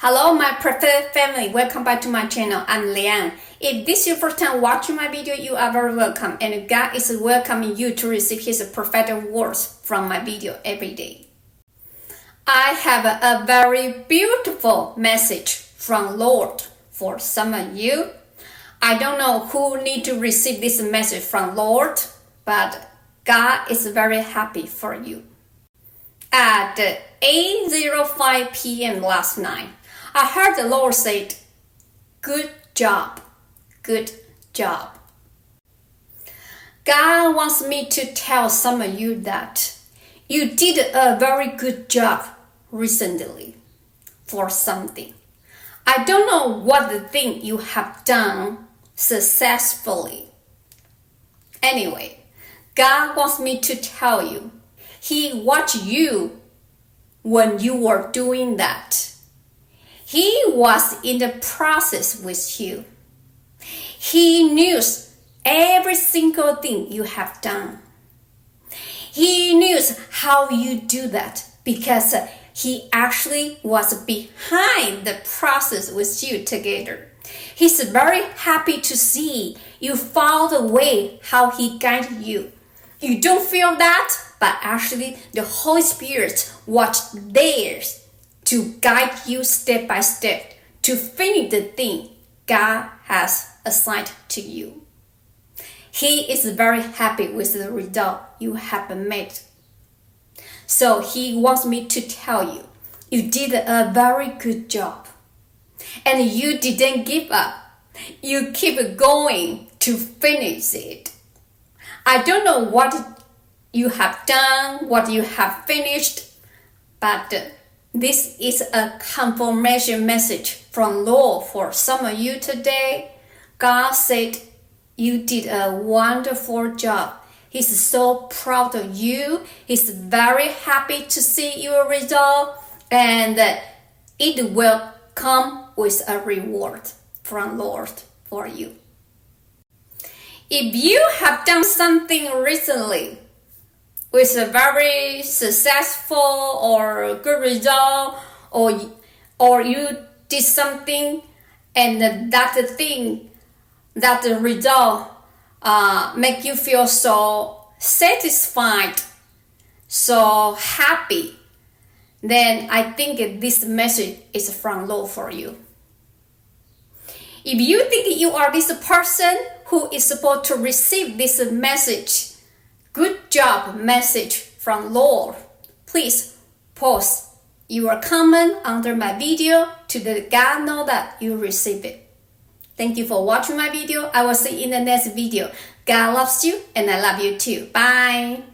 Hello, my preferred family. Welcome back to my channel. I'm Liang. If this is your first time watching my video, you are very welcome. And God is welcoming you to receive His prophetic words from my video every day. I have a very beautiful message from Lord for some of you. I don't know who need to receive this message from Lord, but God is very happy for you. At 8:05 p.m. last night, I heard the Lord say, "Good job, good job." God wants me to tell some of you that you did a very good job recently for something. I don't know what the thing you have done successfully. Anyway, God wants me to tell you, He watched you when you were doing that. He was in the process with you. He knows every single thing you have done. He knows how you do that because He actually was behind the process with you together. He's very happy to see you found a way how He guided you. You don't feel that, but actually the Holy Spirit was there to guide you step by step to finish the thing God has assigned to you. He is very happy with the result you have made. So He wants me to tell you, you did a very good job. And you didn't give up. You keep going to finish it. I don't know what you have done, what you have finished, but this is a confirmation message from Lord for some of you today. God said you did a wonderful job. He's so proud of you. He's very happy to see your result, and it will come with a reward from Lord for you. If you have done something recently with a very successful or good result, or you did something and that thing, that the result make you feel so satisfied, so happy, then I think this message is from Lord for you. If you think you are this person who is supposed to receive this message, good job message from Lord, please post your comment under my video to let God know that you receive it. Thank you for watching my video. I will see you in the next video. God loves you and I love you too. Bye.